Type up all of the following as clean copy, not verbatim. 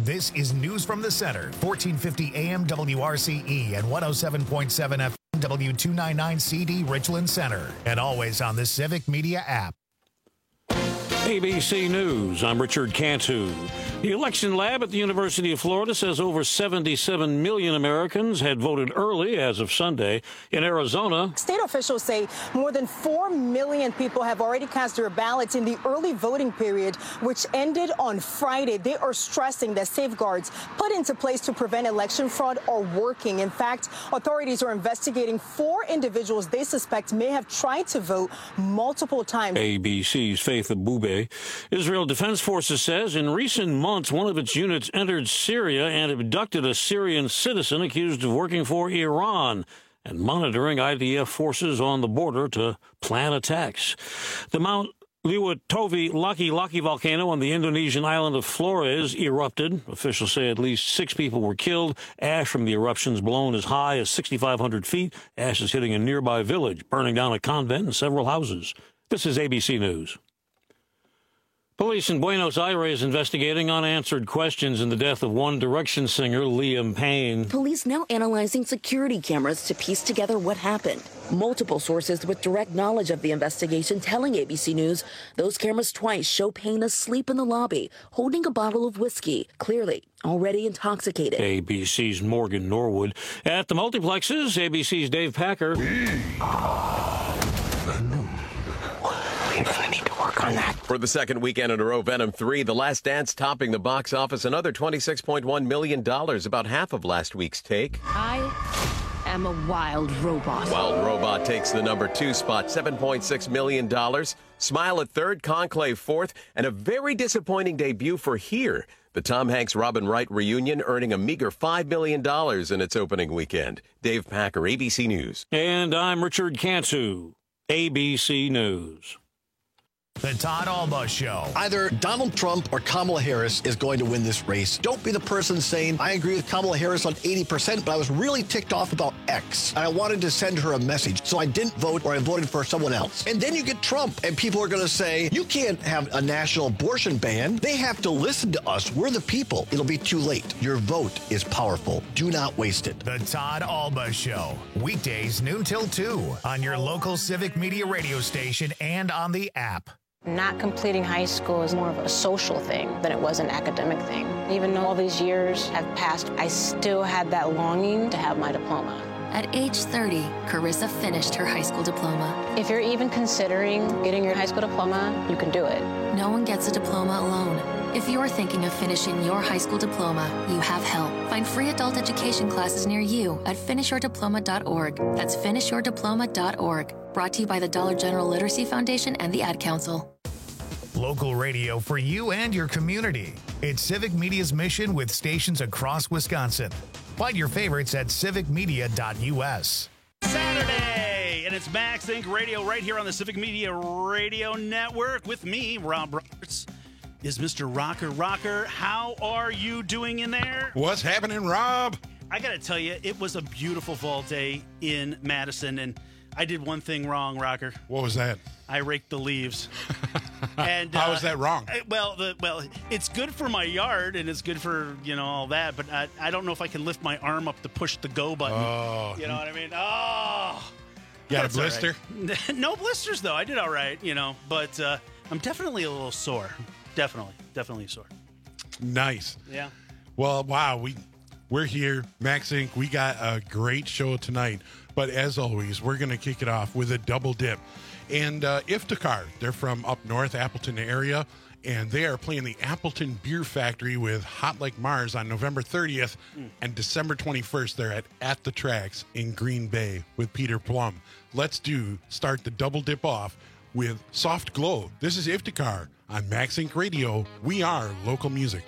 This is News from the Center, 1450 AM WRCE and 107.7 FM W299 CD Richland Center, and always on the Civic Media app. ABC News, I'm Richard Cantu. The election lab at the University of Florida says over 77 million Americans had voted early as of Sunday. In Arizona, state officials say more than 4 million people have already cast their ballots in the early voting period, which ended on Friday. They are stressing that safeguards put into place to prevent election fraud are working. In fact, authorities are investigating 4 individuals they suspect may have tried to vote multiple times. ABC's Faith Abube. Israel Defense Forces says in recent months, one of its units entered Syria and abducted a Syrian citizen accused of working for Iran and monitoring IDF forces on the border to plan attacks. The Mount Liwatovi Laki volcano on the Indonesian island of Flores erupted. Officials say at least 6 people were killed. Ash from the eruptions blown as high as 6,500 feet. Ash is hitting a nearby village, burning down a convent and several houses. This is ABC News. Police in Buenos Aires investigating unanswered questions in the death of One Direction singer Liam Payne. Police now analyzing security cameras to piece together what happened. Multiple sources with direct knowledge of the investigation telling ABC News those cameras twice show Payne asleep in the lobby, holding a bottle of whiskey, clearly already intoxicated. ABC's Morgan Norwood. At the multiplexes, ABC's Dave Packer. We're going to need to work on that. For the second weekend in a row, Venom 3, The Last Dance, topping the box office another $26.1 million, about half of last week's take. I am a wild robot. Wild Robot takes the number 2 spot, $7.6 million. Smile at third, Conclave fourth, and a very disappointing debut for Here, the Tom Hanks-Robin Wright reunion, earning a meager $5 million in its opening weekend. Dave Packer, ABC News. And I'm Richard Cantu, ABC News. The Todd Alba Show. Either Donald Trump or Kamala Harris is going to win this race. Don't be the person saying, I agree with Kamala Harris on 80%, but I was really ticked off about X. And I wanted to send her a message, so I didn't vote or I voted for someone else. And then you get Trump, and people are going to say, you can't have a national abortion ban. They have to listen to us. We're the people. It'll be too late. Your vote is powerful. Do not waste it. The Todd Alba Show. Weekdays noon till 2 on your local Civic Media radio station and on the app. Not completing high school is more of a social thing than it was an academic thing. Even though all these years have passed, I still had that longing to have my diploma. At age 30, Carissa finished her high school diploma. If you're even considering getting your high school diploma, you can do it. No one gets a diploma alone. If you're thinking of finishing your high school diploma, you have help. Find free adult education classes near you at finishyourdiploma.org. That's finishyourdiploma.org. Brought to you by the Dollar General Literacy Foundation and the Ad Council. Local radio for you and your community. It's Civic Media's mission with stations across Wisconsin. Find your favorites at civicmedia.us. Saturday, and it's Max Inc. Radio right here on the Civic Media Radio Network. With me, Rob Roberts, is Mr. Rocker. How are you doing in there? What's happening, Rob? I got to tell you, it was a beautiful fall day in Madison, and I did one thing wrong, Rocker. What was that? I raked the leaves. And how is that wrong? Well, it's good for my yard and it's good for all that, but I don't know if I can lift my arm up to push the go button. Oh, you know what I mean? Oh, you got a blister? Right. No blisters though. I did all right, but I'm definitely a little sore. Definitely sore. Nice. Yeah. Well, wow, we're here, Max Inc. We got a great show tonight, but as always, we're going to kick it off with a double dip. And Iftikhar, they're from up north, Appleton area, and they are playing the Appleton Beer Factory with Hot Like Mars on November 30th, and December 21st, they're at the Tracks in Green Bay with Peter Plum. Let's start the double dip off with Soft Glow. This is Iftikhar on Max Inc. Radio. We are local music.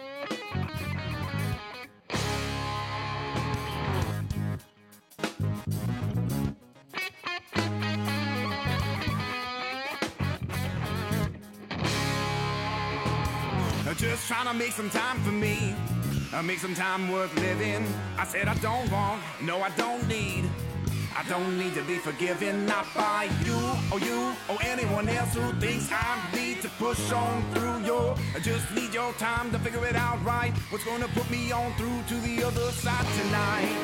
Just trying to make some time for me, make some time worth living. I said I don't want, no I don't need. I don't need to be forgiven, not by you or anyone else who thinks I need to push on through your. I just need your time to figure it out right. What's gonna put me on through to the other side tonight?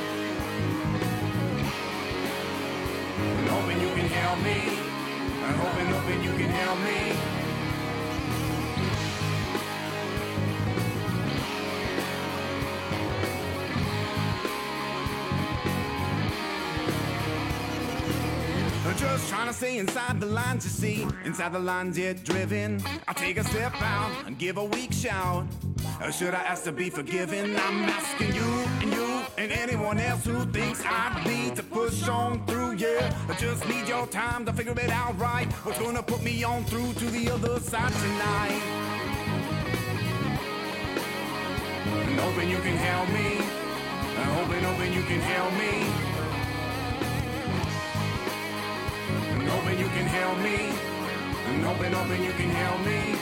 I'm hoping you can help me. I'm hoping you can help me. Just trying to stay inside the lines, you see. Inside the lines, yet driven. I'll take a step out and give a weak shout. Or should I ask to be forgiven? I'm asking you and anyone else who thinks I need to push on through, yeah. I just need your time to figure it out right. What's gonna put me on through to the other side tonight? I'm hoping you can help me. I'm hoping you can help me. Hoping you can help me. I'm hoping you can help me.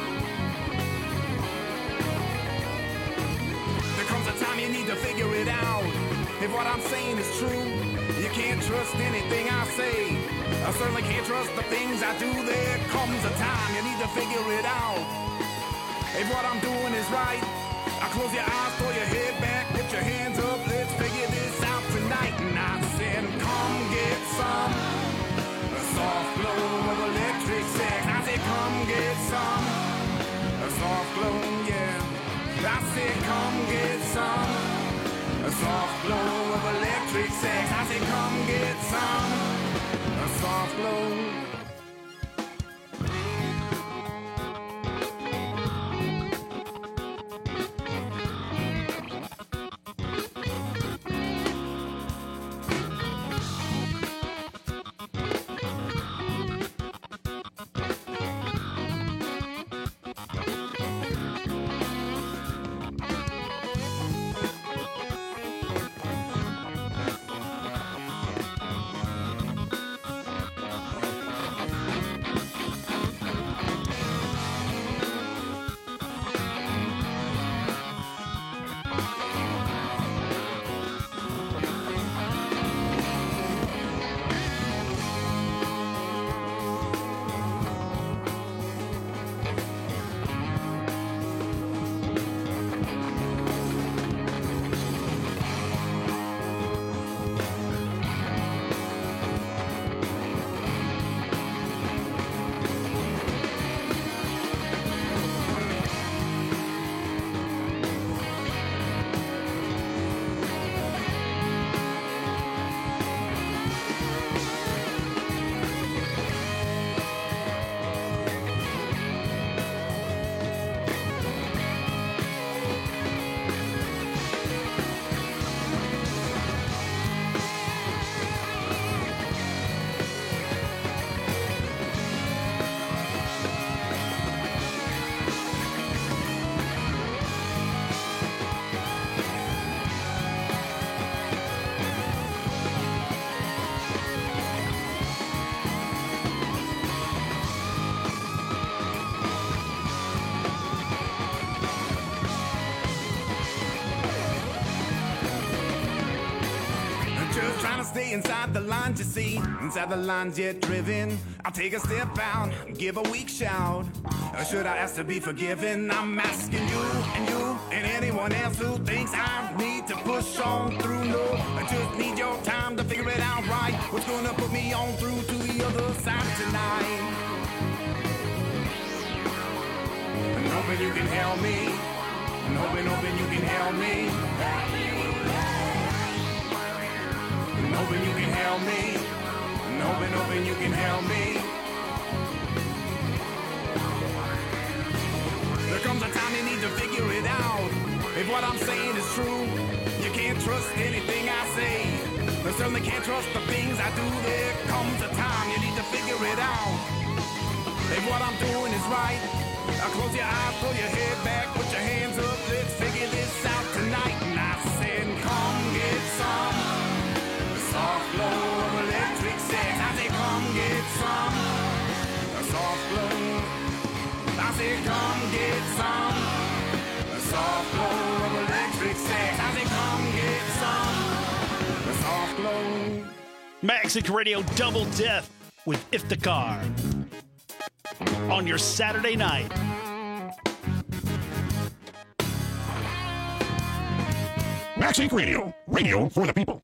There comes a time you need to figure it out. If what I'm saying is true, you can't trust anything I say. I certainly can't trust the things I do. There comes a time you need to figure it out. If what I'm doing is right, I close your eyes, throw your head back, put your hands up, let's figure this out tonight. And I said, come get some soft glow of electric sex. I said, come get some. A soft glow, yeah. I said, come get some. A soft glow of electric sex. I said, come get some. A soft glow. Stay inside the lines, you see. Inside the lines, yet driven. I'll take a step out, give a weak shout. Or should I ask to be forgiven? I'm asking you and anyone else who thinks I need to push on through. No, I just need your time to figure it out right. What's gonna put me on through to the other side tonight? I'm hoping you can help me. I'm hoping you can help me. Hoping you can help me. Hoping you can help me. There comes a time you need to figure it out. If what I'm saying is true, you can't trust anything I say. I certainly can't trust the things I do. There comes a time you need to figure it out. If what I'm doing is right, I'll close your eyes, pull your head back, put your hands up, let's figure this out tonight. And I said, come get some. Soft glow of electric sex. I say, come get some. A soft glow. I say, come get some. A soft glow of electric sex. I say, come get some. A soft glow. Maxink Radio Double Dip with Iftikhar on your Saturday night. Maxink Radio, radio for the people.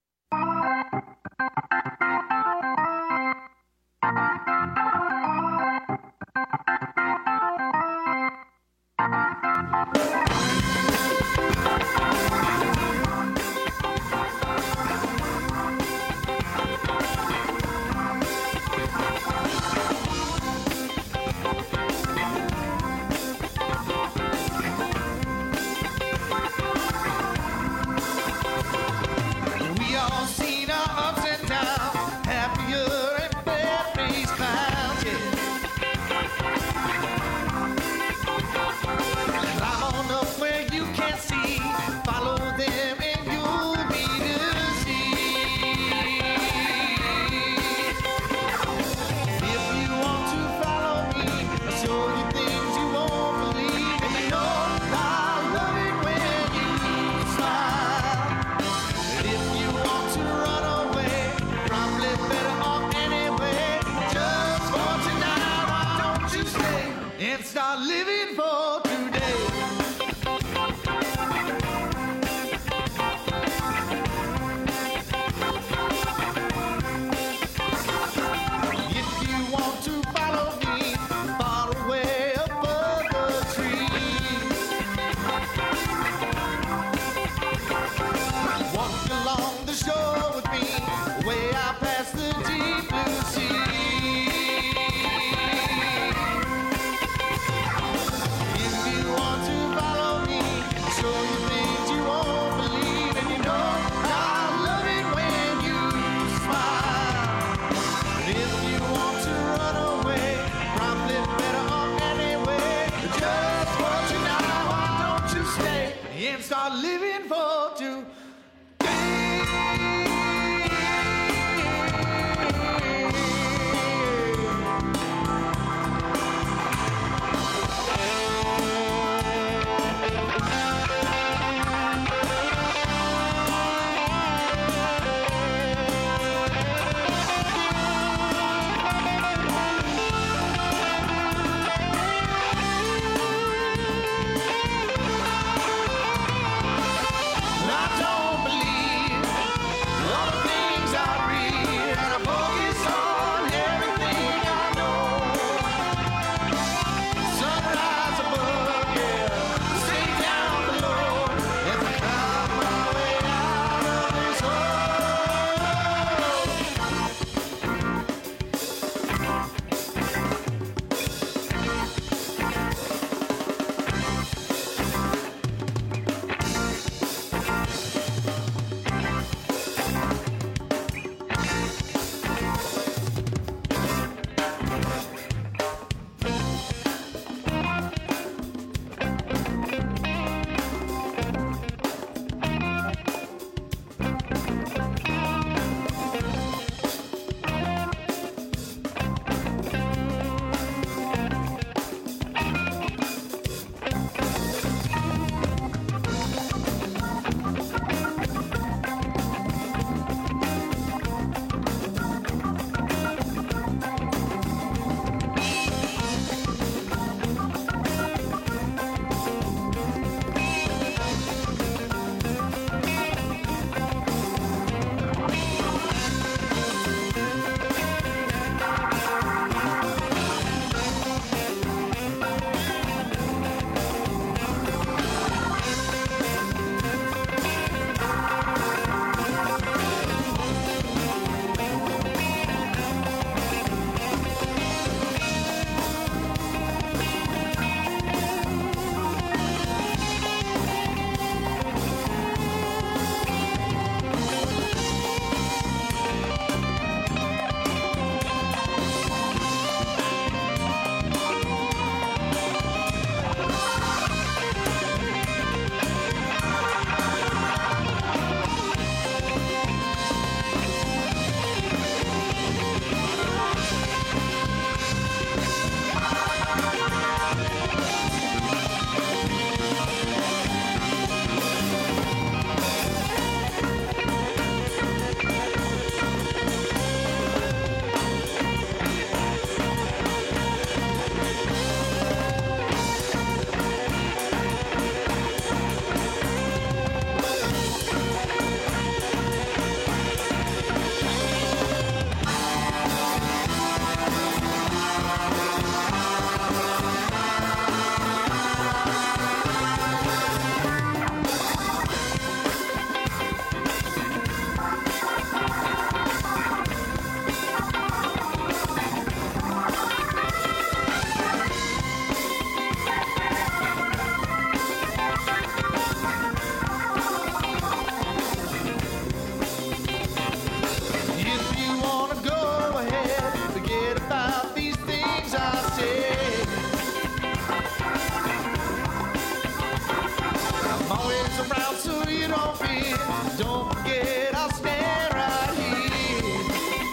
proud so you don't fear. Don't forget I'll stand right here.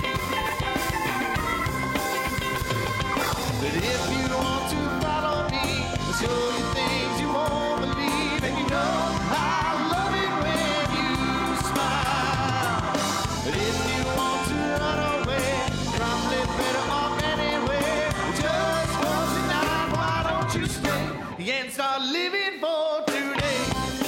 But if you want to follow me, I'll show you things you won't believe. And you know I love it when you smile. But if you want to run away, probably better off anywhere. Just for tonight, why don't you stay and start living for today?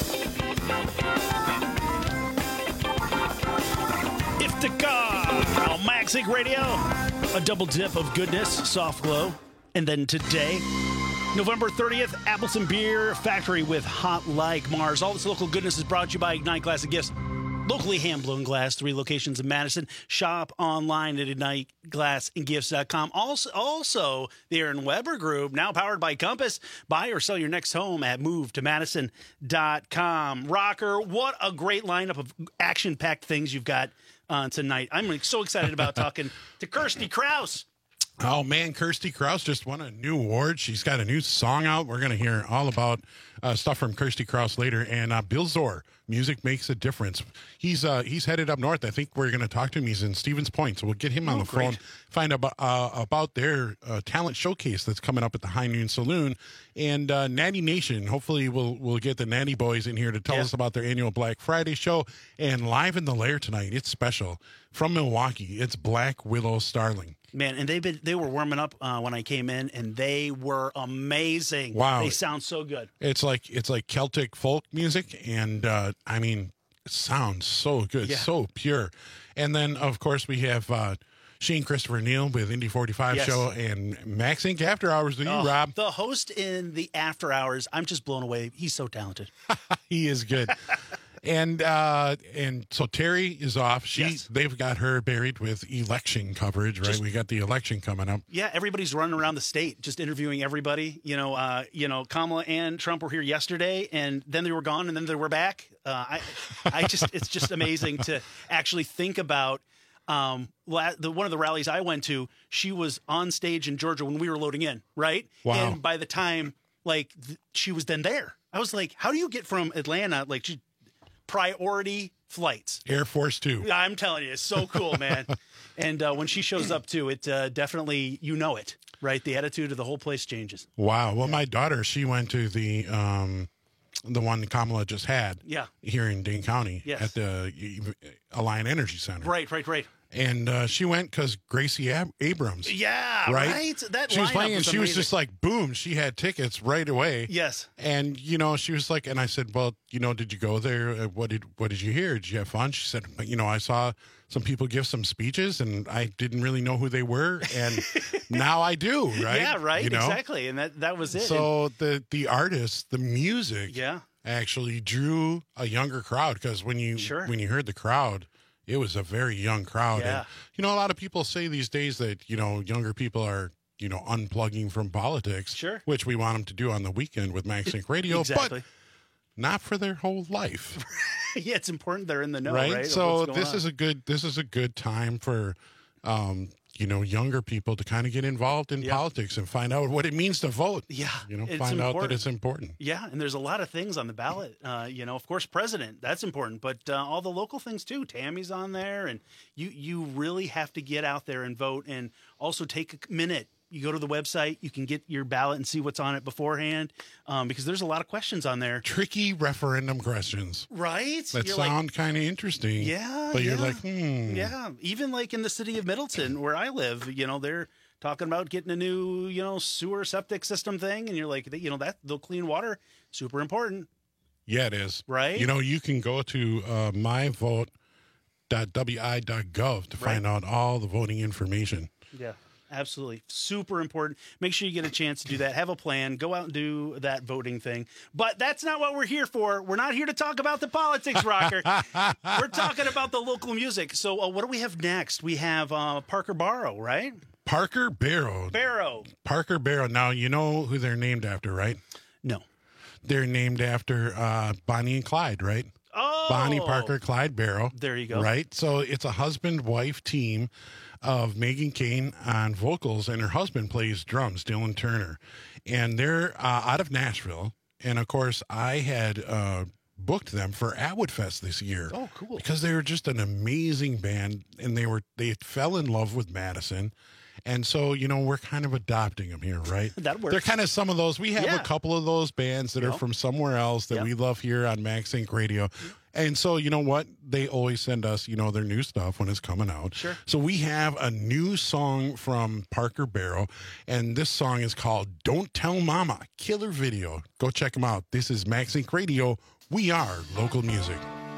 Iftikhar on Max Inc. Radio. A double dip of goodness, soft glow. And then today, November 30th, Appleton Beer Factory with Hot Like Mars. All this local goodness is brought to you by Ignite Glass and Gifts. Locally hand-blown glass, 3 locations in Madison. Shop online at igniteglassandgifts.com. Also, the Aaron Weber Group, now powered by Compass. Buy or sell your next home at movetomadison.com. Rocker, what a great lineup of action-packed things you've got tonight. I'm so excited about talking to Kirsty Krause. Oh, man, Kirsty Krause just won a new award. She's got a new song out. We're going to hear all about stuff from Kirsty Krause later. And Bill Zor, Music Makes a Difference. He's headed up north. I think we're going to talk to him. He's in Stevens Point, so we'll get him on the phone, find out about their talent showcase that's coming up at the High Noon Saloon. And Natty Nation, hopefully we'll get the Natty Boys in here to tell us about their annual Black Friday show. And live in the Lair tonight, it's special. From Milwaukee, it's Black Willow Starling. Man, and they were warming up when I came in, and they were amazing. Wow, they sound so good. It's like Celtic folk music, and I mean, it sounds so good, so pure. And then of course we have Shane Christopher Neal with Indy 45 show and Max Inc. After Hours with you, Rob. The host in the After Hours, I'm just blown away. He's so talented. He is good. And so Terry is off. They've got her buried with election coverage, right? We got the election coming up. Yeah, everybody's running around the state, just interviewing everybody. Kamala and Trump were here yesterday, and then they were gone, and then they were back. It's just amazing to actually think about. One of the rallies I went to, she was on stage in Georgia when we were loading in, right? Wow. And by the time she was then there, I was like, how do you get from Atlanta priority flights? Air Force 2. I'm telling you, it's so cool, man. And when she shows up too, it definitely, it, right? The attitude of the whole place changes. Wow. Well, my daughter, she went to the one Kamala just had here in Dane County at the Alliant Energy Center. Right. And she went because Gracie Abrams. Yeah, right? That she was playing, and she amazing. was just like, boom, she had tickets right away. Yes. And, she was like, and I said, well, did you go there? What did you hear? Did you have fun? She said, I saw some people give some speeches, and I didn't really know who they were. And now I do, right? Yeah, right, exactly. And that was it. So the artists, the music actually drew a younger crowd, because when you heard the crowd, it was a very young crowd. Yeah. And, a lot of people say these days that, younger people are, unplugging from politics. Sure. Which we want them to do on the weekend with Max Inc. Radio. Exactly. But not for their whole life. Yeah, it's important they're in the know, right? So this is a good time for, younger people to kind of get involved in politics and find out what it means to vote. Yeah. Find out that it's important. Yeah. And there's a lot of things on the ballot. Of course, president, that's important, but all the local things too. Tammy's on there, and you really have to get out there and vote, and also take a minute. You go to the website, you can get your ballot and see what's on it beforehand, because there's a lot of questions on there. Tricky referendum questions. Right? That sound kind of interesting. Yeah. But you're like, Yeah. Even like in the city of Middleton, where I live, they're talking about getting a new, sewer septic system thing. And you're like, that the clean water, super important. Yeah, it is. Right? You can go to myvote.wi.gov to find out all the voting information. Yeah. Absolutely. Super important. Make sure you get a chance to do that. Have a plan. Go out and do that voting thing. But that's not what we're here for. We're not here to talk about the politics, Rocker. We're talking about the local music. So what do we have next? We have Parker Barrow, right? Parker Barrow. Parker Barrow. Now, you know who they're named after, right? No. They're named after Bonnie and Clyde, right? Oh. Bonnie Parker, Clyde Barrow. There you go. Right? So it's a husband-wife team of Megan Kane on vocals, and her husband plays drums, Dylan Turner. And they're out of Nashville. And, of course, I had booked them for Atwood Fest this year. Oh, cool. Because they were just an amazing band, and they fell in love with Madison. And so, we're kind of adopting them here, right? That works. They're kind of some of those. We have a couple of those bands that are Yep. from somewhere else that we love here on Max Inc. Radio. And so, you know what? They always send us, their new stuff when it's coming out. Sure. So we have a new song from Parker Barrow, and this song is called Don't Tell Mama. Killer video. Go check them out. This is Max Inc. Radio. We are local music.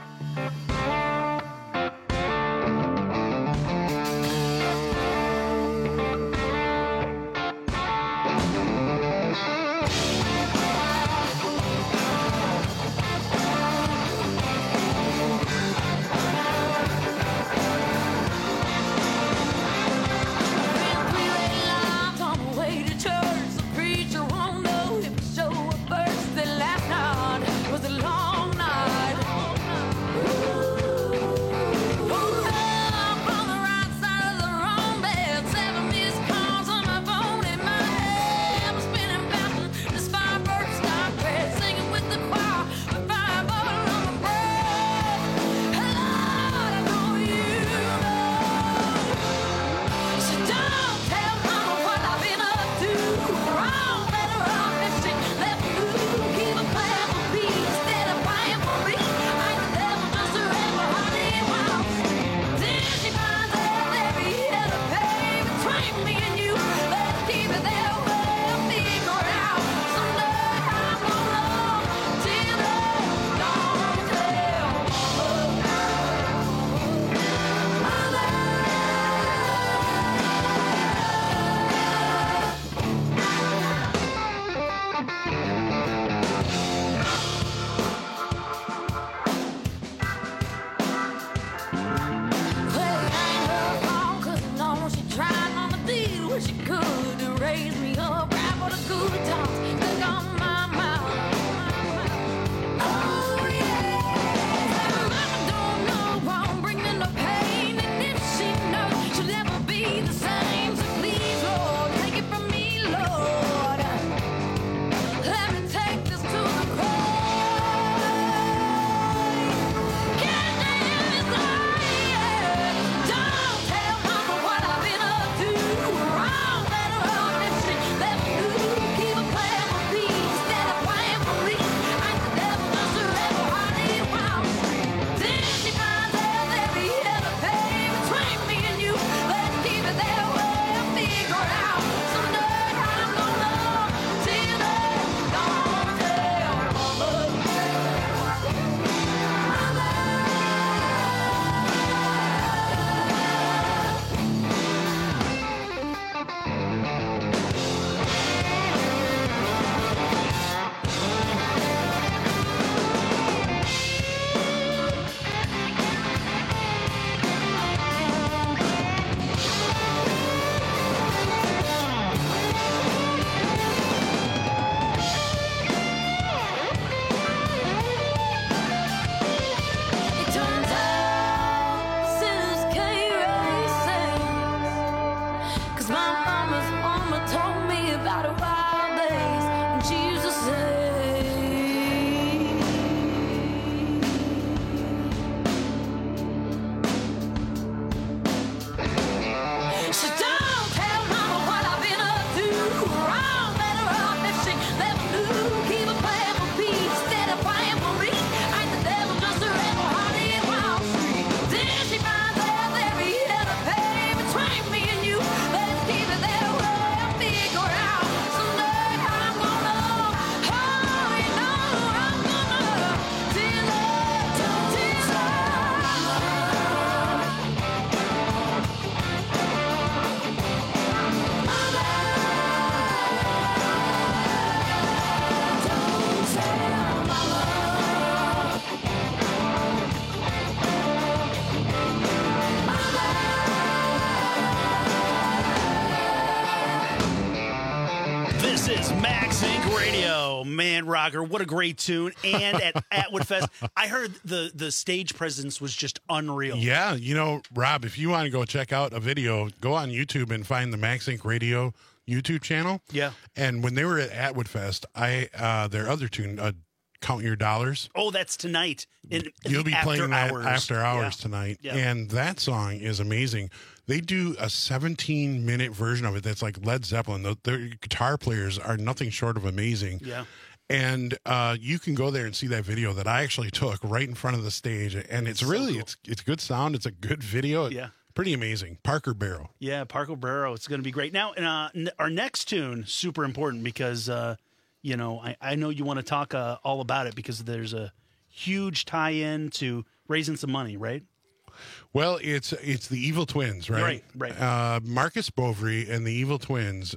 Man, Rocker, what a great tune. And at Atwood Fest, I heard the stage presence was just unreal. Yeah, Rob, if you want to go check out a video, go on YouTube and find the Max Inc. Radio YouTube channel. Yeah. And when they were at Atwood Fest, their other tune, Count Your Dollars. Oh, that's tonight. You'll be playing that after hours Yeah. tonight. Yeah. And that song is amazing. They do a 17-minute version of it that's like Led Zeppelin. Their guitar players are nothing short of amazing. Yeah. And you can go there and see that video that I actually took right in front of the stage. And it's really, cool. it's good sound. It's a good video. Yeah. Pretty amazing. Parker Barrow. Yeah, Parker Barrow. It's going to be great. Now, our next tune, super important because, I know you want to talk all about it because there's a huge tie-in to raising some money, right? Well, it's the Evil Twins, right? Right. Marcus Bovary and the Evil Twins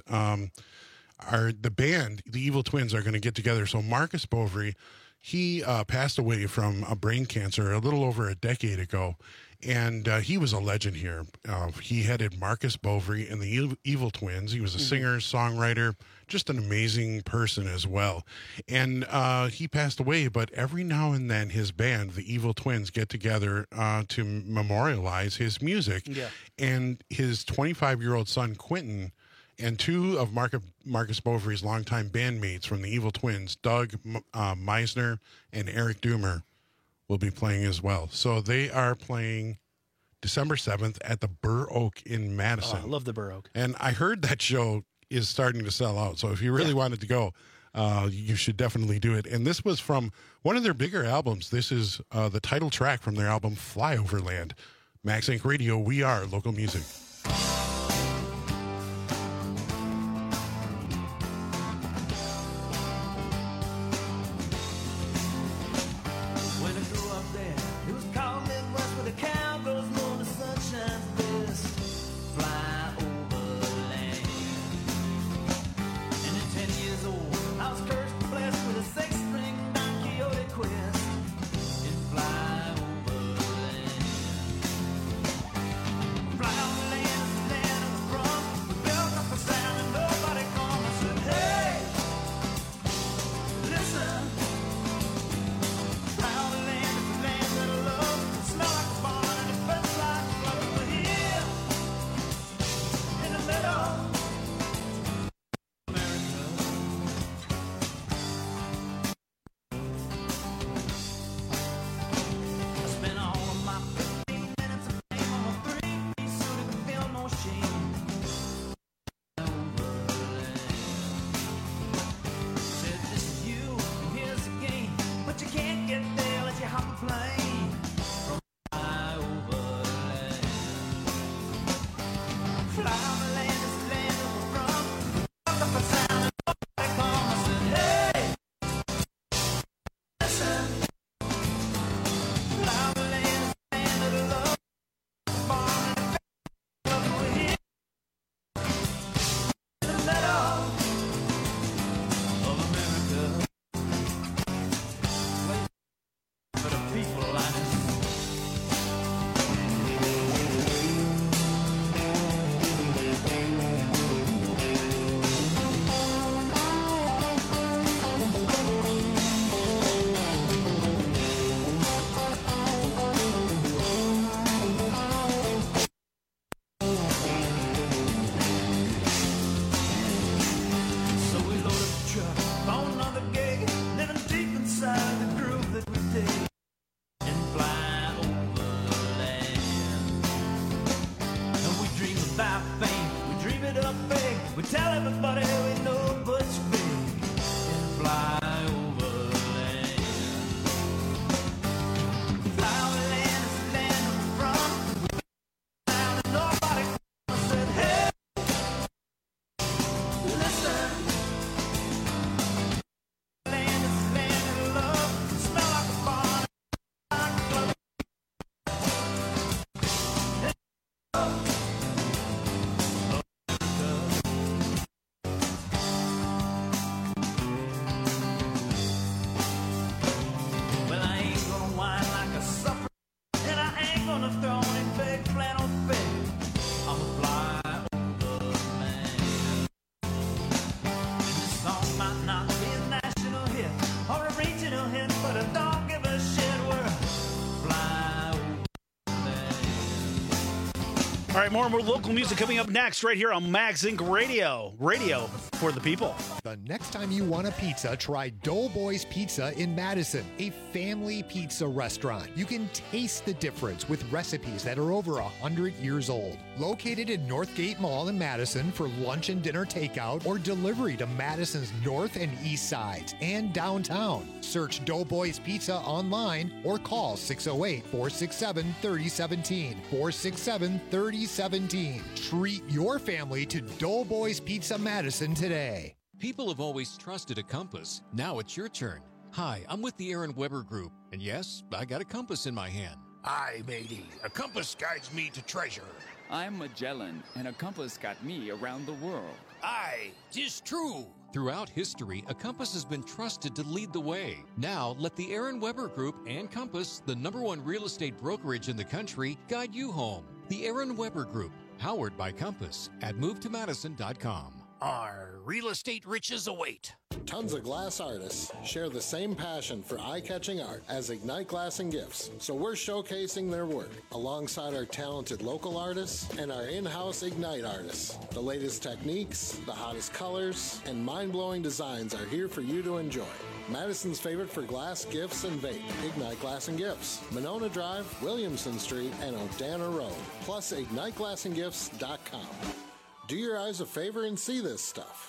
are the band. The Evil Twins are going to get together. So Marcus Bovary, he passed away from a brain cancer a little over a decade ago. And he was a legend here. He headed Marcus Bovary and the Evil Twins. He was a singer, songwriter, just an amazing person as well. And he passed away, but every now and then his band, the Evil Twins, get together to memorialize his music. Yeah. And his 25-year-old son, Quentin, and two of Marcus Bovary's longtime bandmates from the Evil Twins, Doug Meisner and Eric Doomer, will be playing as well. So they are playing December 7th at the Burr Oak in Madison. Oh, I love the Burr Oak. And I heard that show is starting to sell out. So if you really wanted to go, you should definitely do it. And this was from one of their bigger albums. This is the title track from their album Flyoverland. Max Inc. Radio, we are local music. Fly over land. All right, more local music coming up next right here on Max Inc. Radio. Radio for the people. The next time you want a pizza, try Doughboys Pizza in Madison, a family pizza restaurant. You can taste the difference with recipes that are over 100 years old. Located in Northgate Mall in Madison for lunch and dinner takeout or delivery to Madison's north and east sides and downtown. Search Doughboys Pizza online or call 608-467-3017. 467-3017. Treat your family to Doughboys Pizza Madison today. People have always trusted a compass. Now it's your turn. Hi, I'm with the Aaron Weber Group, and yes, I got a compass in my hand. Aye, matey. A compass guides me to treasure. I'm Magellan, and a compass got me around the world. Aye, 'tis true. Throughout history, a compass has been trusted to lead the way. Now, let the Aaron Weber Group and Compass, the #1 real estate brokerage in the country, guide you home. The Aaron Weber Group, powered by Compass, at movetomadison.com. Our real estate riches await. Tons of glass artists share the same passion for eye-catching art as Ignite Glass and Gifts, so we're showcasing their work alongside our talented local artists and our in-house Ignite artists. The latest techniques, the hottest colors, and mind-blowing designs are here for you to enjoy. Madison's favorite for glass, gifts, and vape, Ignite Glass and Gifts, Monona Drive, Williamson Street, and Odana Road, plus IgniteGlassandGifts.com. Do your eyes a favor and see this stuff.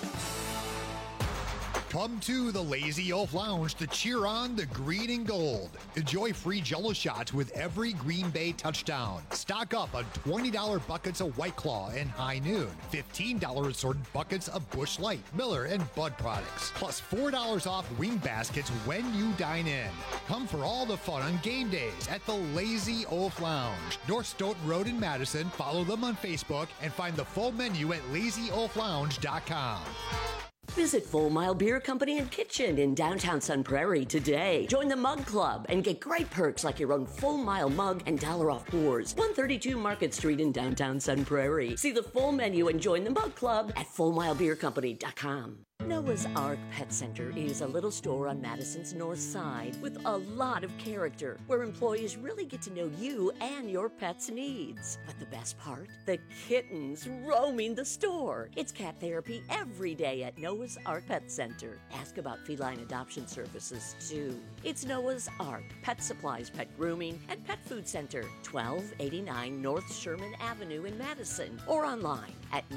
Come to the Lazy Oaf Lounge to cheer on the green and gold. Enjoy free Jell-O shots with every Green Bay touchdown. Stock up on $20 buckets of White Claw and High Noon. $15 assorted buckets of Busch Light, Miller, and Bud products. Plus $4 off wing baskets when you dine in. Come for all the fun on game days at the Lazy Oaf Lounge. North Stoughton Road in Madison. Follow them on Facebook and find the full menu at LazyOafLounge.com. Visit Full Mile Beer Company and Kitchen in downtown Sun Prairie today. Join the Mug Club and get great perks like your own Full Mile mug and $1 off pours. 132 Market Street in downtown Sun Prairie. See the full menu and join the Mug Club at FullMileBeerCompany.com. Noah's Ark Pet Center is a little store on Madison's north side with a lot of character, where employees really get to know you and your pet's needs. But the best part? The kittens roaming the store. It's cat therapy every day at Noah's Ark Pet Center. Ask about feline adoption services, too. It's Noah's Ark Pet Supplies, Pet Grooming, and Pet Food Center, 1289 North Sherman Avenue in Madison, or online at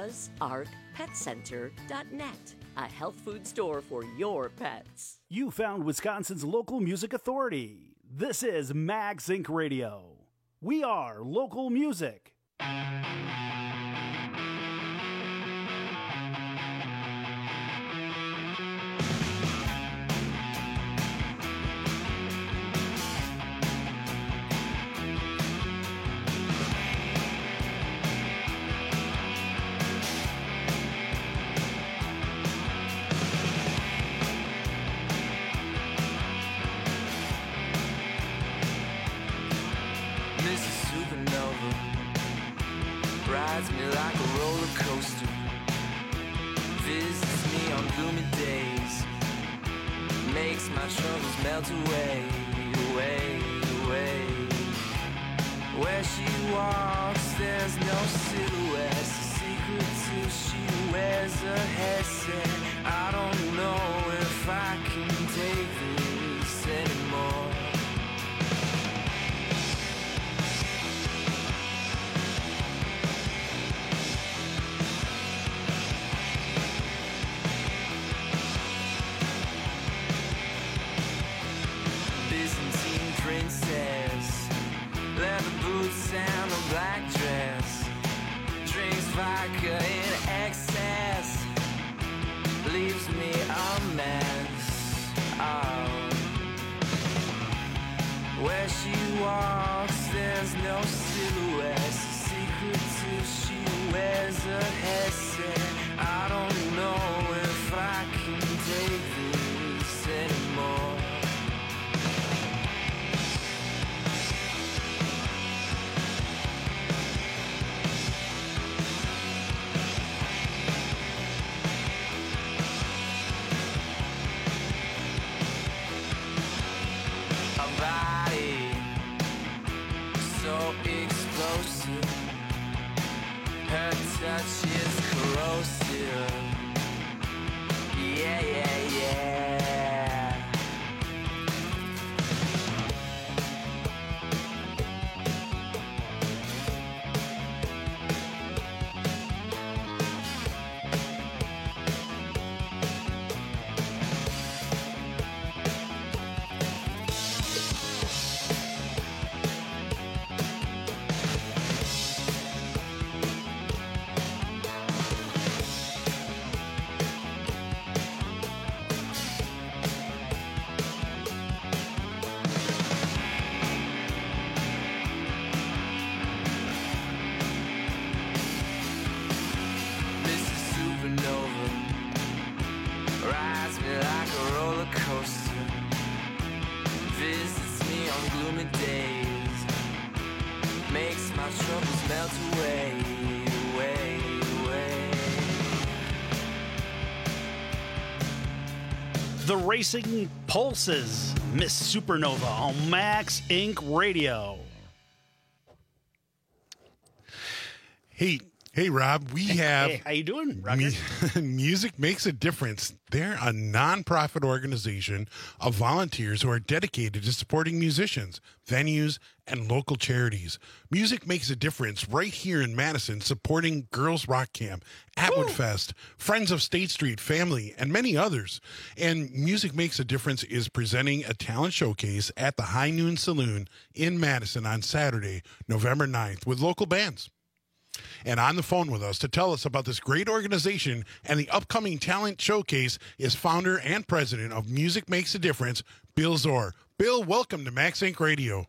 noahsarkpetcenter.net. A health food store for your pets. You found Wisconsin's local music authority. This is Max Inc. Radio. We are local music. Rides me like a roller coaster, visits me on gloomy days, makes my troubles melt away, away, away. Where she walks, there's no silhouette, it's a secret till she wears a headset. I don't know if I can take this anymore. Princess, leather boots and a black dress, drinks vodka in excess, leaves me a mess. Oh. Where she walks, there's no silhouette, it's a secret till she wears a headset. I don't know if I can take this anymore. Body so explosive, gloomy days, makes my troubles melt away, away, away. The Racing Pulses, Miss Supernova on Max Inc. Radio. Hey, Rob, we have... Hey, how you doing, Roger? Music Makes a Difference. They're a nonprofit organization of volunteers who are dedicated to supporting musicians, venues, and local charities. Music Makes a Difference right here in Madison, supporting Girls Rock Camp, Atwood Fest, Friends of State Street, Family, and many others. And Music Makes a Difference is presenting a talent showcase at the High Noon Saloon in Madison on Saturday, November 9th, with local bands. And on the phone with us to tell us about this great organization and the upcoming talent showcase is founder and president of Music Makes a Difference, Bill Zor. Bill, welcome to Max Inc. Radio.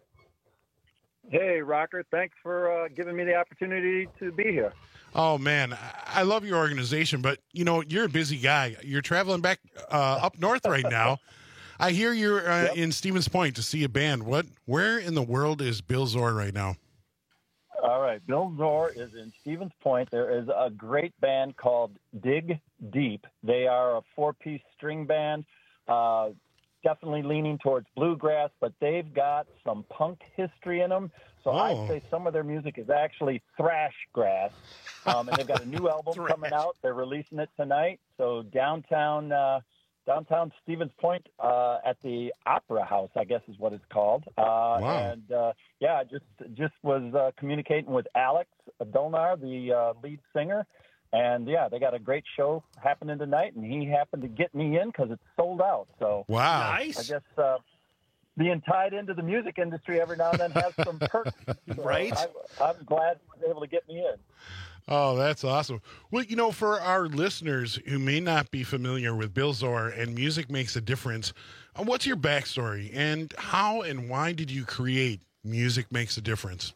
Hey, Rocker. Thanks for giving me the opportunity to be here. Oh, man, I love your organization, but, you know, you're a busy guy. You're traveling back up north right now. I hear you're in Stevens Point to see a band. Where in the world is Bill Zor right now? All right. Bill Zor is in Stevens Point. There is a great band called Dig Deep. They are a 4-piece string band, definitely leaning towards bluegrass, but they've got some punk history in them. So I'd say some of their music is actually thrash grass. And they've got a new album coming out. They're releasing it tonight. So downtown Stevens Point at the Opera House, I guess is what it's called. And I just was communicating with Alex Dolnar, the lead singer, and they got a great show happening tonight, and he happened to get me in because it's sold out. So nice. I guess being tied into the music industry every now and then has some perks. So right? I'm glad he was able to get me in. Oh, that's awesome. Well, you know, for our listeners who may not be familiar with Bill Zor and Music Makes a Difference, what's your backstory and how and why did you create Music Makes a Difference?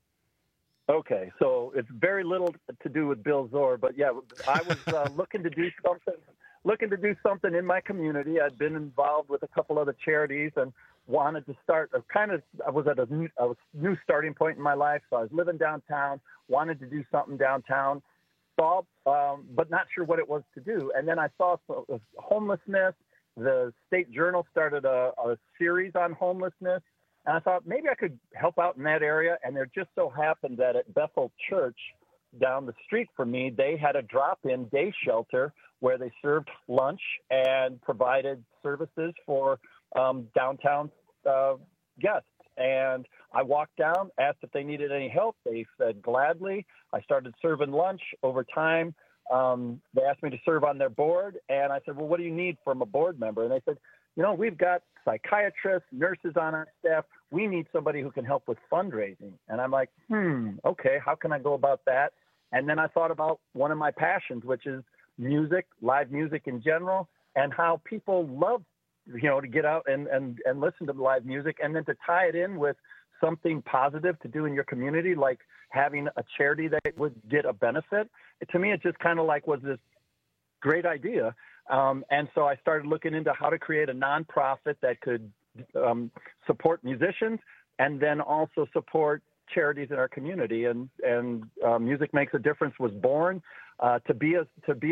Okay, so it's very little to do with Bill Zor, but I was looking to do something in my community. I'd been involved with a couple other charities and wanted to start. I was at a new starting point in my life, so I was living downtown. Wanted to do something downtown, but not sure what it was to do. And then I saw homelessness. The State Journal started a series on homelessness, and I thought maybe I could help out in that area. And there just so happened that at Bethel Church down the street from me, they had a drop-in day shelter where they served lunch and provided services for downtown guests. And I walked down, asked if they needed any help. They said gladly. I started serving lunch. Over time, they asked me to serve on their board. And I said, well, what do you need from a board member? And they said, you know, we've got psychiatrists, nurses on our staff. We need somebody who can help with fundraising. And I'm like, okay, how can I go about that? And then I thought about one of my passions, which is music, live music in general, and how people love, you know, to get out and listen to live music, and then to tie it in with something positive to do in your community, like having a charity that would get a benefit. To me, it just kind of like was this great idea. And so I started looking into how to create a nonprofit that could support musicians and then also support charities in our community. And Music Makes a Difference was born. To be a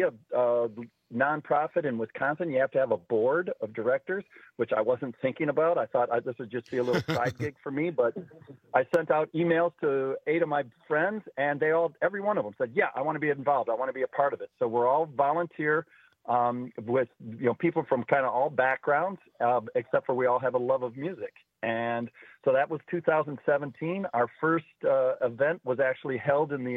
nonprofit in Wisconsin, you have to have a board of directors, which I wasn't thinking about. I thought this would just be a little side gig for me, but I sent out emails to 8 of my friends, and every one of them said, yeah, I want to be involved. I want to be a part of it. So we're all volunteer with people from kind of all backgrounds, except for we all have a love of music. And so that was 2017. Our first event was actually held in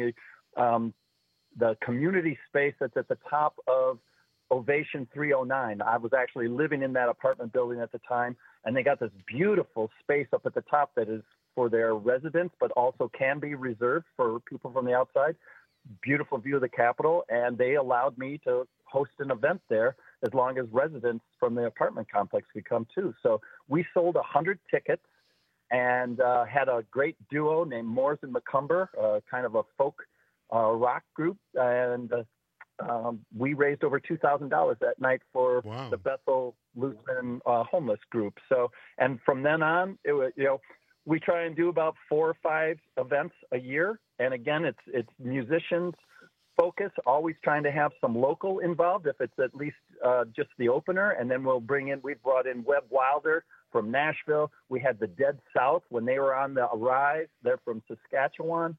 the community space that's at the top of Ovation 309. I was actually living in that apartment building at the time, and they got this beautiful space up at the top that is for their residents, but also can be reserved for people from the outside. Beautiful view of the Capitol, and they allowed me to host an event there as long as residents from the apartment complex could come too. So we sold 100 tickets and had a great duo named Moores and McCumber, kind of a folk rock group, and we raised over $2,000 that night for the Bethel Lutheran homeless group. So, and from then on, it was, we try and do about 4 or 5 events a year. And again, it's musicians focus, always trying to have some local involved, if it's at least just the opener. And then we've brought in Webb Wilder from Nashville. We had the Dead South when they were on the Arise. They're from Saskatchewan.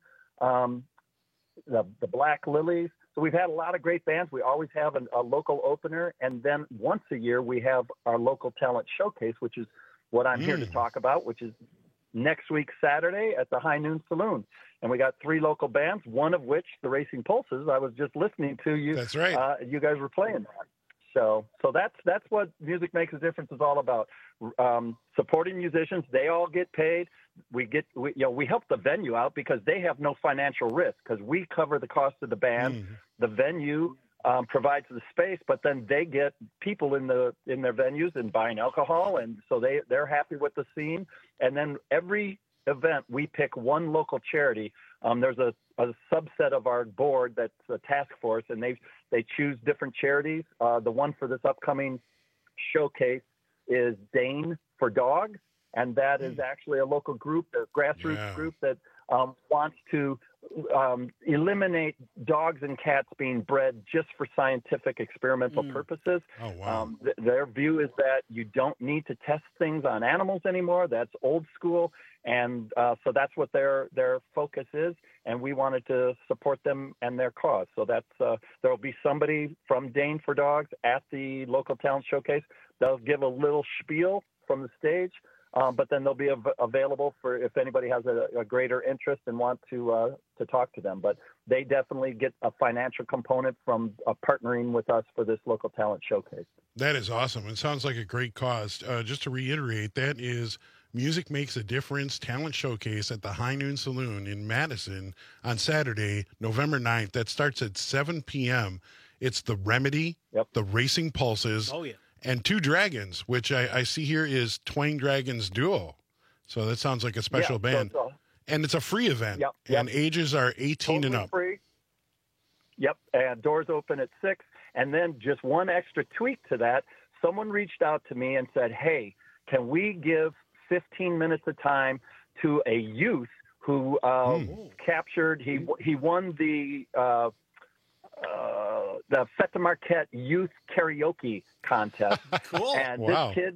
The Black Lilies. So we've had a lot of great bands. We always have a local opener. And then once a year, we have our local talent showcase, which is what I'm here to talk about, which is next week, Saturday at the High Noon Saloon. And we got 3 local bands, one of which, the Racing Pulses, I was just listening to you. That's right. You guys were playing that. So that's what Music Makes a Difference is all about. Supporting musicians. They all get paid. We help the venue out because they have no financial risk because we cover the cost of the band. The venue provides the space, but then they get people in their venues and buying alcohol, and so they're happy with the scene. And then every event we pick one local charity. There's a subset of our board that's a task force, and they choose different charities. The one for this upcoming showcase is Dane for Dogs, and that is actually a local group, a grassroots group that wants to eliminate dogs and cats being bred just for scientific experimental purposes. Oh, wow. Their view is that you don't need to test things on animals anymore. That's old school. And so that's what their focus is. And we wanted to support them and their cause. So that's there will be somebody from Dane for Dogs at the local talent showcase. They'll give a little spiel from the stage. But then they'll be available for if anybody has a greater interest and want to talk to them. But they definitely get a financial component from partnering with us for this local talent showcase. That is awesome. It sounds like a great cause. Just to reiterate, that is Music Makes a Difference Talent Showcase at the High Noon Saloon in Madison on Saturday, November 9th. That starts at 7 p.m. It's the Remedy, the Racing Pulses, and 2 Dragons, which I see here is Twang Dragons Duo. So that sounds like a special band. And it's a free event. And ages are 18 and up. Free. And doors open at 6. And then just one extra tweak to that, someone reached out to me and said, hey, can we give 15 minutes of time to a youth who captured, he won the Fête de Marquette Youth Karaoke Contest. Cool. And this kid,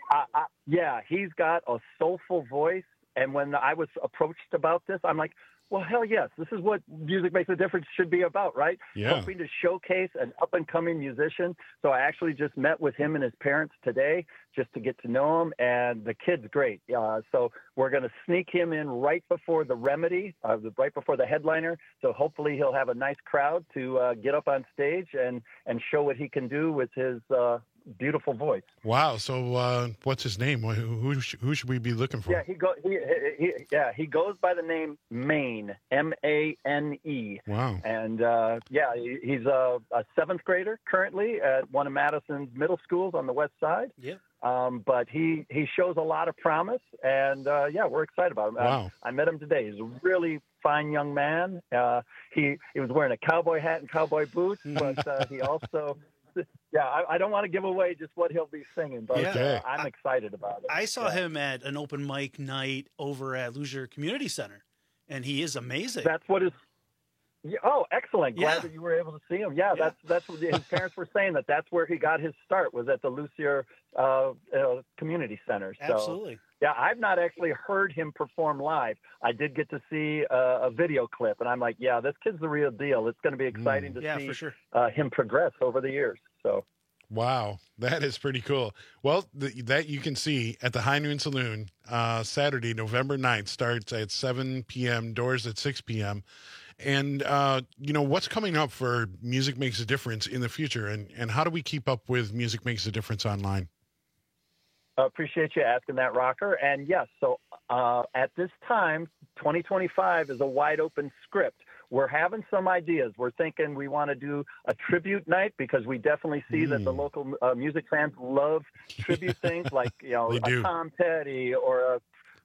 he's got a soulful voice. And when I was approached about this, I'm like, well, hell yes, this is what Music Makes a Difference should be about, right? Hoping to showcase an up-and-coming musician. So I actually just met with him and his parents today just to get to know him, and the kid's great. So we're going to sneak him in right before the Remedy, right before the headliner. So hopefully he'll have a nice crowd to get up on stage and show what he can do with his beautiful voice. Wow. So what's his name? Who should we be looking for? He goes by the name Mane, M-A-N-E. Wow. And he's a 7th grader currently at one of Madison's middle schools on the west side. But he shows a lot of promise, and we're excited about him. Wow. I met him today. He's a really fine young man. He was wearing a cowboy hat and cowboy boots, but he also I don't want to give away just what he'll be singing, but I'm excited about it. I saw him at an open mic night over at Loosier Community Center, and he is amazing. That's what his. Oh, excellent! Glad that you were able to see him. That's what his parents were saying. That's where he got his start, was at the Loosier Community Center. So, absolutely. Yeah, I've not actually heard him perform live. I did get to see a video clip, and I'm like, this kid's the real deal. It's going to be exciting to see for sure. Him progress over the years. So, wow, that is pretty cool. Well, that you can see at the High Noon Saloon Saturday, November 9th, starts at 7 p.m., doors at 6 p.m., and, what's coming up for Music Makes a Difference in the future, and how do we keep up with Music Makes a Difference online? Appreciate you asking that, Rocker. And yes, so at this time, 2025 is a wide open script. We're having some ideas. We're thinking we want to do a tribute night because we definitely see that the local music fans love tribute things like, a Tom Petty or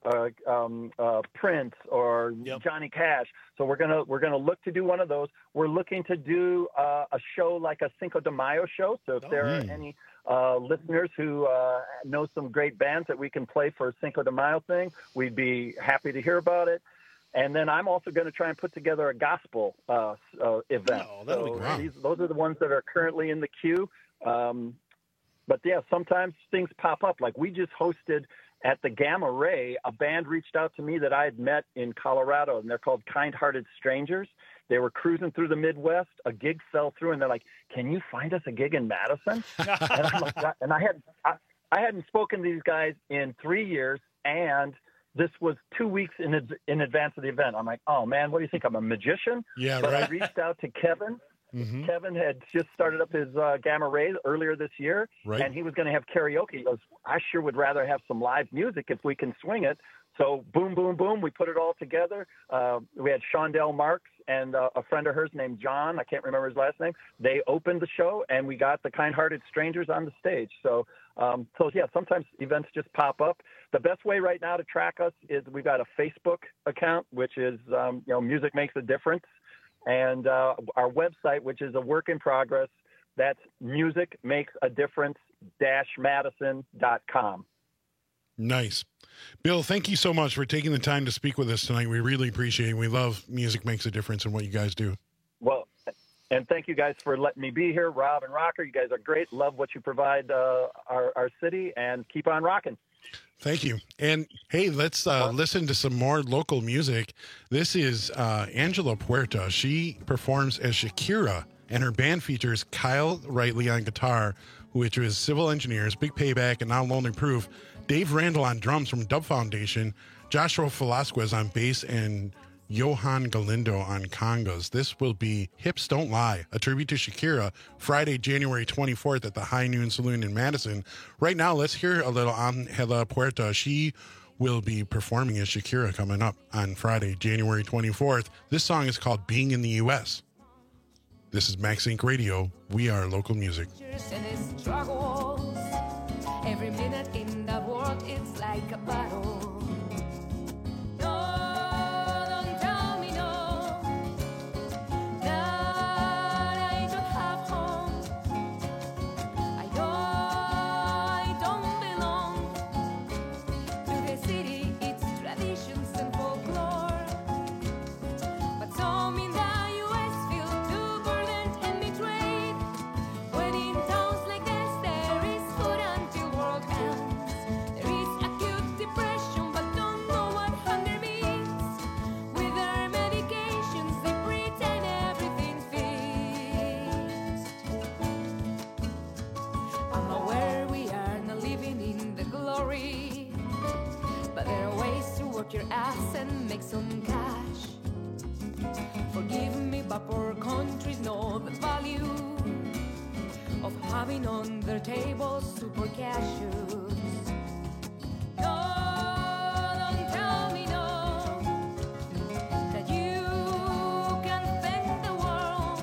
Prince or Johnny Cash. So we're gonna look to do one of those. We're looking to do a show like a Cinco de Mayo show. So if there are any listeners who know some great bands that we can play for a Cinco de Mayo thing, we'd be happy to hear about it. And then I'm also going to try and put together a gospel event. Oh, that'll be great. Those are the ones that are currently in the queue. But yeah, sometimes things pop up. Like we just hosted at the Gamma Ray, a band reached out to me that I had met in Colorado, and they're called Kind Hearted Strangers. They were cruising through the Midwest. A gig fell through, and they're like, "Can you find us a gig in Madison?" And I'm like, and I hadn't spoken to these guys in 3 years, and this was 2 weeks in advance of the event. I'm like, "Oh man, what do you think? I'm a magician?" Yeah, but right. I reached out to Kevin. Mm-hmm. Kevin had just started up his Gamma Ray earlier this year, Right. and he was going to have karaoke. He goes, "I sure would rather have some live music if we can swing it." So boom, boom, boom, we put it all together. We had Shondell Marks and a friend of hers named John. I can't remember his last name. They opened the show, and we got the Kind Hearted Strangers on the stage. So yeah, sometimes events just pop up. The best way right now to track us is we've got a Facebook account, which is Music Makes a Difference. And our website, which is a work in progress, that's musicmakesadifference-madison.com. Nice. Bill, thank you so much for taking the time to speak with us tonight. We really appreciate it. We love Music Makes a Difference and what you guys do. Well, and thank you guys for letting me be here. Rob and Rocker, you guys are great. Love what you provide our city, and keep on rocking. Thank you. And hey, let's listen to some more local music. This is Angela Puerta. She performs as Shakira, and her band features Kyle Rightly on guitar, which was Civil Engineers, Big Payback, and now Lonely Proof. Dave Randall on drums from Dub Foundation, Joshua Velasquez on bass, and Johan Galindo on congas. This will be Hips Don't Lie, a tribute to Shakira, Friday, January 24th at the High Noon Saloon in Madison. Right now, let's hear a little Angela Puerta. She will be performing as Shakira coming up on Friday, January 24th. This song is called Being in the U.S. This is Max Inc. Radio. We are local music. Every minute in the world, it's like a battle. Your ass and make some cash. Forgive me, but poor countries know the value of having on their table super cashews. No, don't tell me no, that you can thank the world.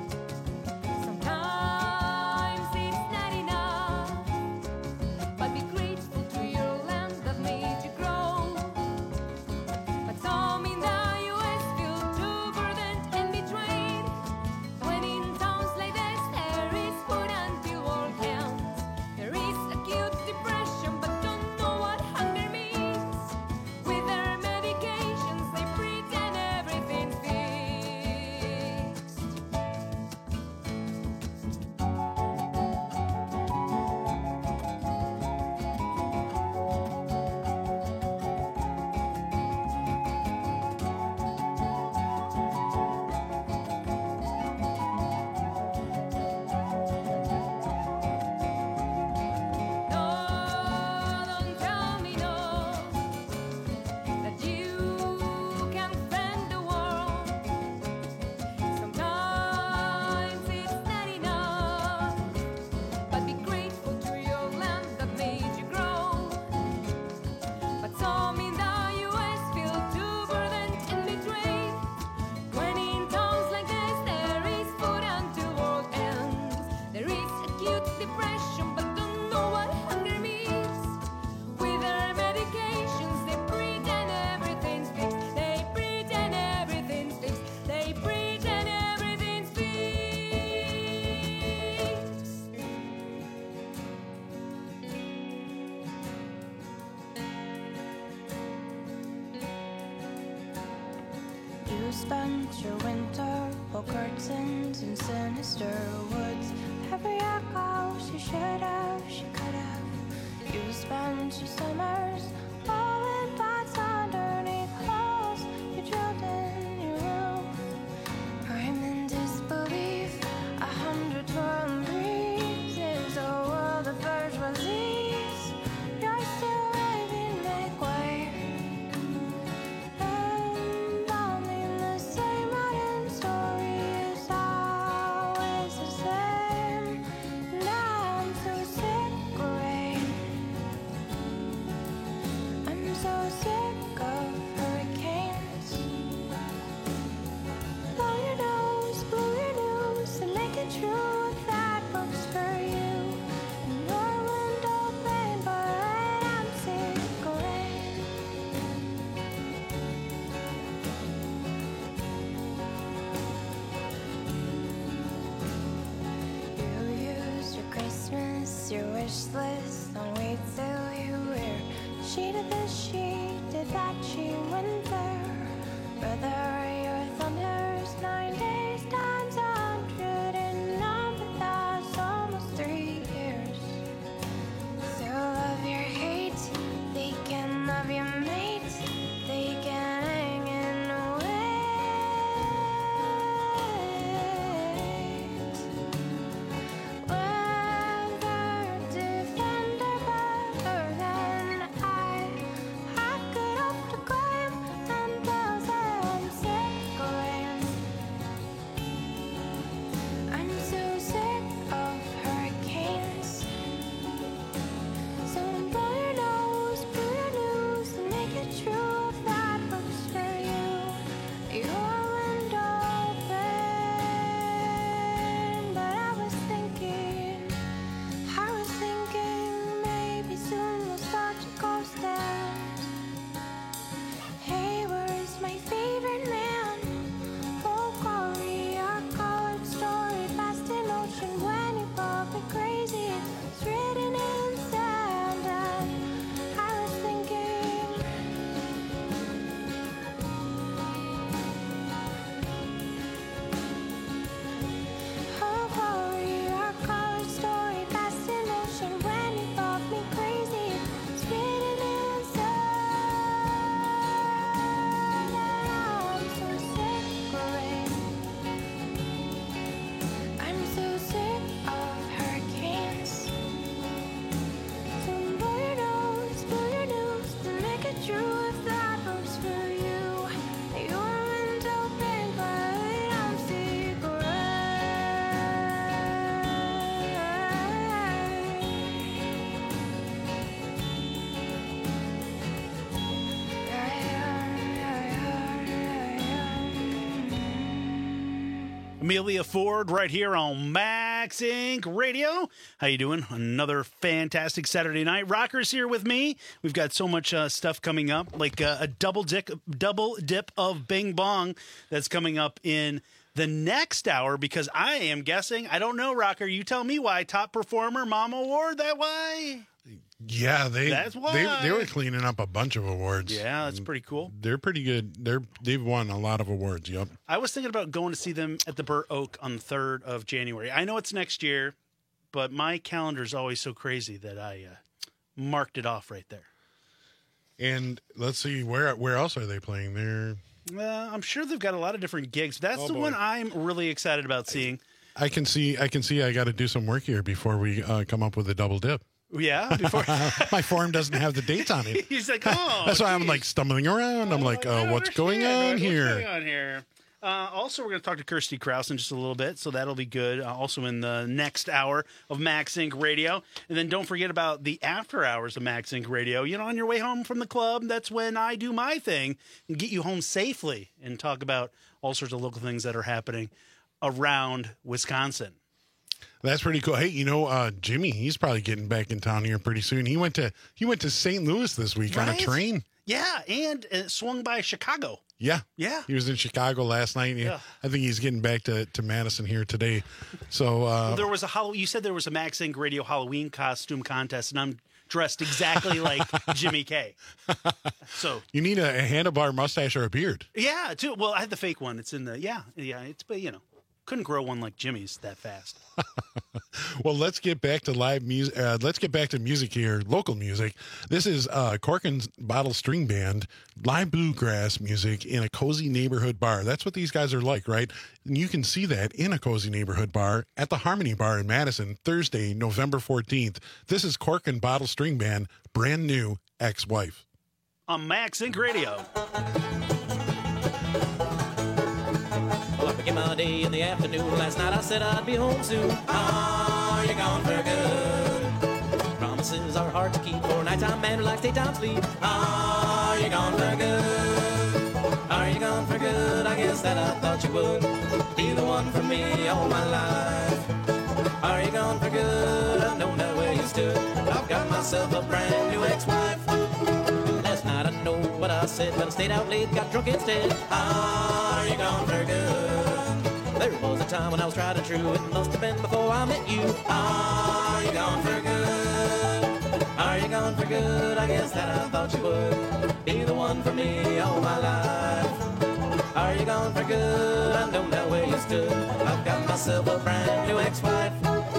Sometimes it's not enough, but be grateful to your land that made you grow. Some in the U.S. feel too burdened and betrayed. When in towns like this, there is food until war counts. There is acute depression, You spent your winter for curtains and sinister woods. Every echo she should have, she could have. You spent your summers falling pots underneath holes you drilled in your roof. I'm in disbelief. 100 twirling breezes, a world of bourgeoisies. You're still raving, make way. Embalming the same modern story is always the same. Now I'm so sick of rain. I'm so sick of hurricanes. Blow your nose, and make it true if that works for you. And your window pane, but I'm sick of rain. You used your Christmas, your wish list on wait till you wear. She did this, she did that, she went there. Brother, your thunder's 9 days times 100 and none, but that's almost 3 years. Still love your hate, they can love your mate, they can hang in wait. Weather defender better than I could hope to claim, and they'll say I'm sick of rain. I'm so sick of hurricanes. So blow your nose, and make it true if that works for you. Your window pane, but I was thinking maybe soon we'll start to coast down. Hey, where's my favorite man? Oh, Corey, our colored story, fast in motion when you brought me crazy. It's written in sand, and I was thinking. Oh, Corey, our colored story, fast in motion when you brought me crazy. It's written in sand, and I'm so sick of rain. I'm so sick of hurricanes. So blow your nose, and make it true if that works for you. Your window pane, but I'm sick of Amelia Ford right here on Max Inc. Radio. How you doing? Another fantastic Saturday night. Rocker's here with me. We've got so much stuff coming up, like a double dip of Bing Bong that's coming up in the next hour, because I am guessing, I don't know, Rocker, you tell me why, top performer, Mom Award, that why? Yeah, That's why. they were cleaning up a bunch of awards. Yeah, that's pretty cool. They're pretty good. They've won a lot of awards. Yep. I was thinking about going to see them at the Burr Oak on the 3rd of January. I know it's next year, but my calendar is always so crazy that I marked it off right there. And let's see, where else are they playing? They're I'm sure they've got a lot of different gigs. That's the boy. one I'm really excited about seeing. I can see. I got to do some work here before we come up with a double dip. Yeah, before my form doesn't have the dates on it. He's like, oh, that's why I'm like stumbling around. I'm like, what's going on here? What's going on here? Also, we're going to talk to Kirsty Krause in just a little bit, so that'll be good. Also in the next hour of Max Inc. Radio. And then don't forget about the after hours of Max Inc. Radio. You know, on your way home from the club, that's when I do my thing and get you home safely and talk about all sorts of local things that are happening around Wisconsin. That's pretty cool. Hey, you know, Jimmy, he's probably getting back in town here pretty soon. He went to St. Louis this week on a train. Yeah, and swung by Chicago. Yeah. Yeah. He was in Chicago last night. Yeah. I think he's getting back to Madison here today. So well, there was you said there was a Max Inc. Radio Halloween costume contest, and I'm dressed exactly like Jimmy K. So you need a handlebar mustache or a beard. Yeah, too. Well, I had the fake one. It's in the It's couldn't grow one like Jimmy's that fast. Well, let's get back to live music. Let's get back to music here, local music. This is Corcoran Bottle String Band, live bluegrass music in a cozy neighborhood bar. That's what these guys are like, right? And you can see that in a cozy neighborhood bar at the Harmony Bar in Madison, Thursday, November 14th. This is Corcoran Bottle String Band, brand new Ex-Wife. On Max Inc. Radio. Well, I began my day in the afternoon. Last night I said I'd be home soon. Are you gone for good? Promises are hard to keep. For nighttime man who likes daytime sleep. Are you gone for good? Are you gone for good? I guess that I thought you would be the one for me all my life. Are you gone for good? I know now where you stood. I've got myself a brand new ex-wife. Last night I know what I said, but I stayed out late, got drunk instead. Are you gone for good? There was a time when I was tried and true. It must have been before I met you. Are you gone for good? Are you gone for good? I guess that I thought you would be the one for me all my life. Are you gone for good? I know now where you stood. I've got myself a brand new ex-wife.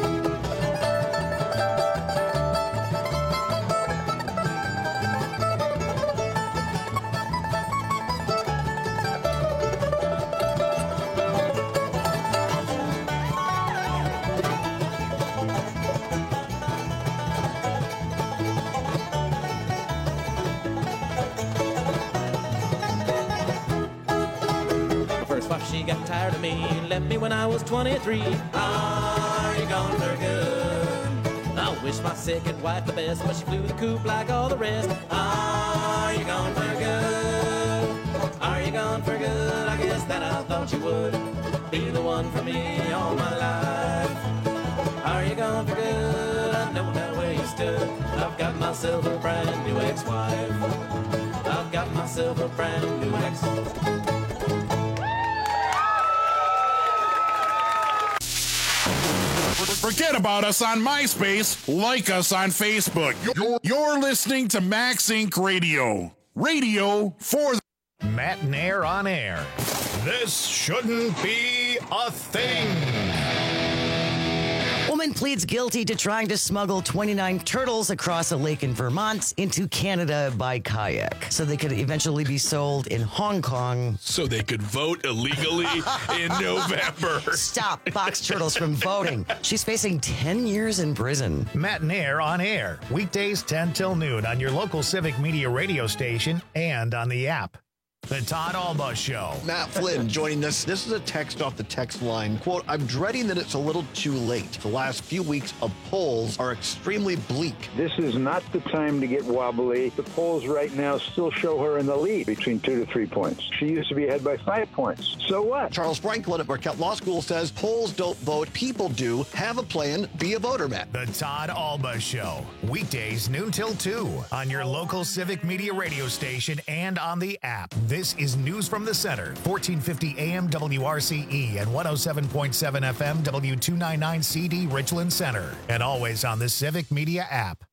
She got tired of me, left me when I was 23. Are you gone for good? I wish my second wife the best, but she flew the coop like all the rest. Are you gone for good? Are you gone for good? I guess that I thought you would be the one for me all my life. Are you gone for good? I know now where you stood. I've got myself a brand new ex-wife. I've got myself a brand new ex-wife. Forget about us on MySpace. Like us on Facebook. You're listening to Max Inc. Radio. Radio for Matt Nair on air. This shouldn't be a thing. Woman pleads guilty to trying to smuggle 29 turtles across a lake in Vermont into Canada by kayak so they could eventually be sold in Hong Kong. So they could vote illegally in November. Stop box turtles from voting. She's facing 10 years in prison. Matt Nair on air. Weekdays 10 till noon on your local Civic Media radio station and on the app. The Todd Alba Show. Matt Flynn joining us. This is a text off the text line. Quote, I'm dreading that it's a little too late. The last few weeks of polls are extremely bleak. This is not the time to get wobbly. The polls right now still show her in the lead between 2 to 3 points. She used to be ahead by 5 points. So what? Charles Franklin at Marquette Law School says polls don't vote, people do. Have a plan, be a voter, Matt. The Todd Alba Show. Weekdays noon till 2 on your local Civic Media radio station and on the app. This is News from the Center, 1450 AM WRCE and 107.7 FM W299CD Richland Center, and always on the Civic Media app.